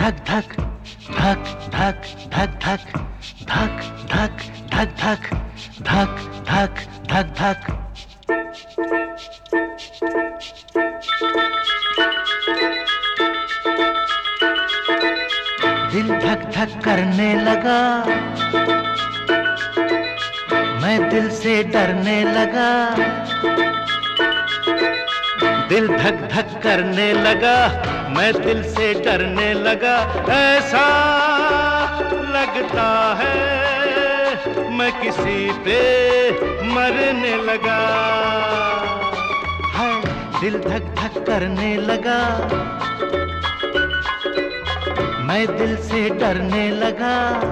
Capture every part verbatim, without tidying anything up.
धक धक धक धक धक धक धक धक धक धक धक धक धक धक। दिल धक धक करने लगा, मैं दिल से डरने लगा। दिल धक धक करने लगा, मैं दिल से डरने लगा। ऐसा लगता है मैं किसी पे मरने लगा। है दिल धक धक करने लगा, मैं दिल से डरने लगा।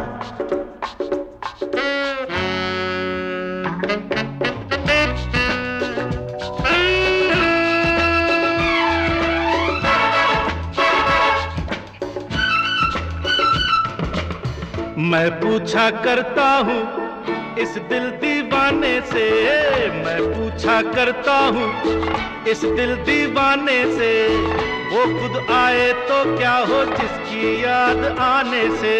मैं पूछा करता हूँ इस दिल दीवाने से, मैं पूछा करता हूँ इस दिल दीवाने से, वो खुद आए तो क्या हो जिसकी याद आने से।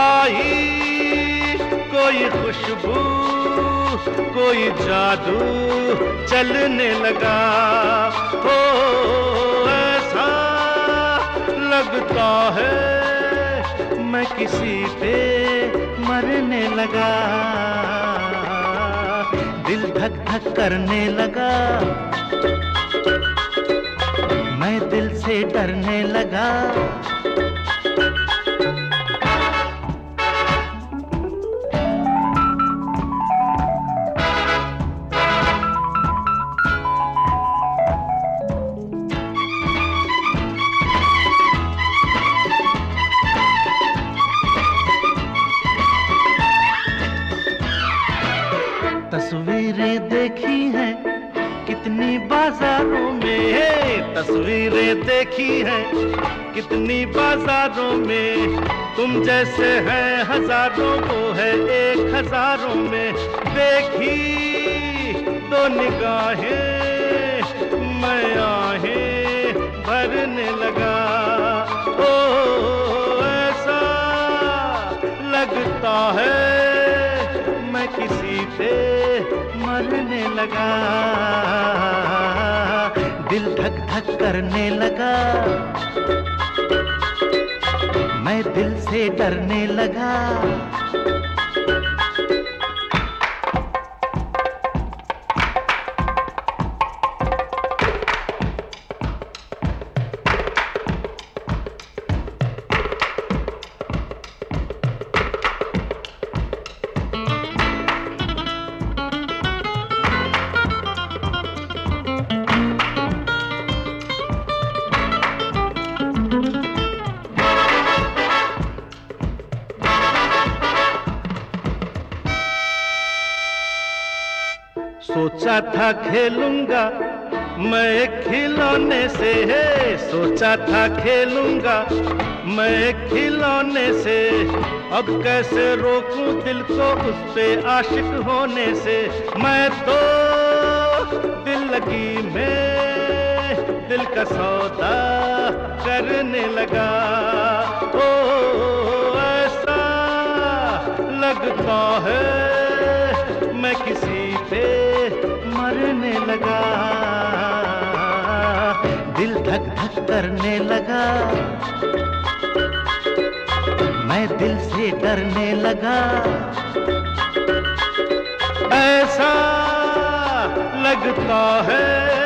आई कोई खुशबू कोई जादू चलने लगा। हो ऐसा लगता है मैं किसी पे मरने लगा। दिल धक धक करने लगा, मैं दिल से डरने लगा। तस्वीरें देखी हैं कितनी बाजारों में, तस्वीरें देखी हैं कितनी बाजारों में। तुम जैसे हैं हजारों वो है एक हजारों में। देखी दो निगाहें मैं आहें भरने लगा। ओ ऐसा लगता है मैं किसी पे मरने लगा। दिल धक धक करने लगा, मैं दिल से डरने लगा। सोचा था खेलूंगा मैं खिलौने से, है सोचा था खेलूंगा मैं खिलौने से। अब कैसे रोकूं दिल को उस पे आशिक होने से। मैं तो दिल लगी में दिल का सौदा करने लगा। ओ ऐसा लगता है मैं किसी पे मरने लगा। दिल धक धक करने लगा, मैं दिल से डरने लगा। ऐसा लगता है